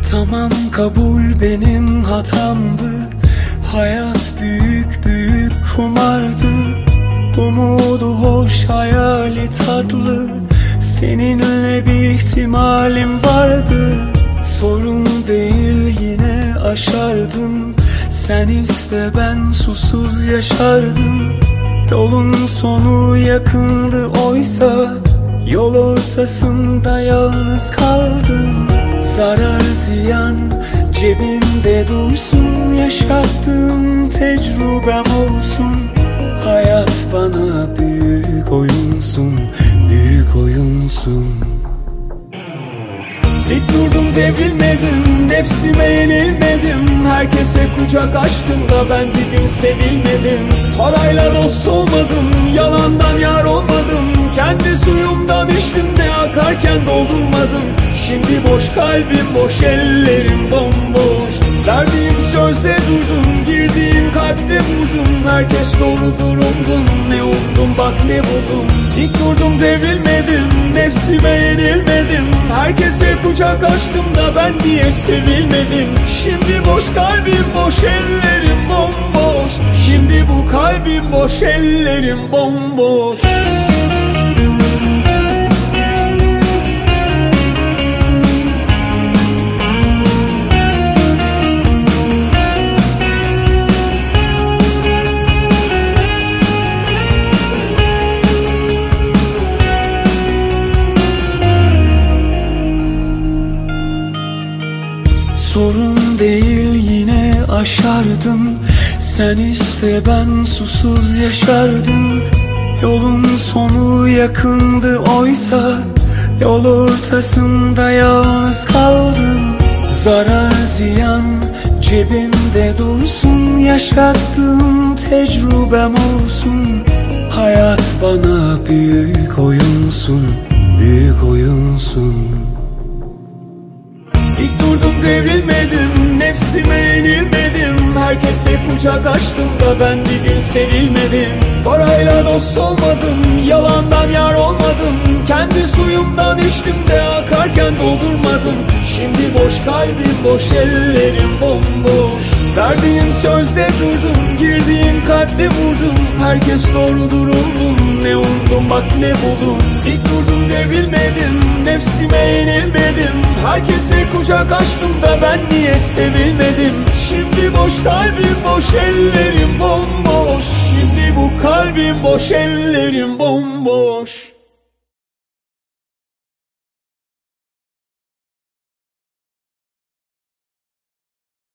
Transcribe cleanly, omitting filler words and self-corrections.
Tamam, kabul, benim hatamdı. Hayat büyük büyük kumardı. Umudu hoş, hayali tatlı. Seninle bir ihtimalim vardı. Sorun değil, yine aşardım. Sen iste, ben susuz yaşardım. Yolun sonu yakındı oysa, yol ortasında yalnız kaldım. Zarar ziyan cebimde dursun, yaşattığım tecrübem olsun. Hayat bana büyük oyunsun, büyük oyunsun. Dik durdum, devrilmedim, nefsime yenilmedim. Herkese kucak açtım da ben bir gün sevilmedim. Parayla dost olmadım, yalandan yar olmadım. Kendi suyumdan içtim de akarken doldurmadım. Şimdi boş kalbim, boş ellerim bomboş. Verdiğim sözde durdum, girdiğim kalpte vurdum. Herkes doğrudur umdum, ne umdum bak ne buldum. Dik durdum, devrilmedim, nefsime yenilmedim. Herkese kucak açtım da ben diye sevilmedim. Şimdi boş kalbim, boş ellerim bomboş. Şimdi bu kalbim, boş ellerim bomboş. Sorun değil, yine aşardım. Sen iste, ben susuz yaşardım. Yolun sonu yakındı oysa, yol ortasında yalnız kaldım. Zarar ziyan cebimde dursun, yaşattığım tecrübem olsun. Hayat bana büyük oyunsun, büyük oyunsun. Dik durdum, devrilmedim, nefsime yenilmedim. Herkese kucak açtım da ben bir gün sevilmedim. Parayla dost olmadım, yalandan yar olmadım. Kendi suyumdan içtim de akarken doldurmadım. Şimdi boş kalbim, boş ellerim bomboş. Verdiğim sözde durdum, girdiğim kalpte vurdum. Herkes doğrudur umdum, ne umdum bak ne buldum. Dik durdum, devrilmedim, nefsime yenilmedim. Herkese kucak açtım da ben niye sevilmedim. Şimdi boş kalbim, boş ellerim bomboş. Şimdi bu kalbim, boş ellerim bomboş.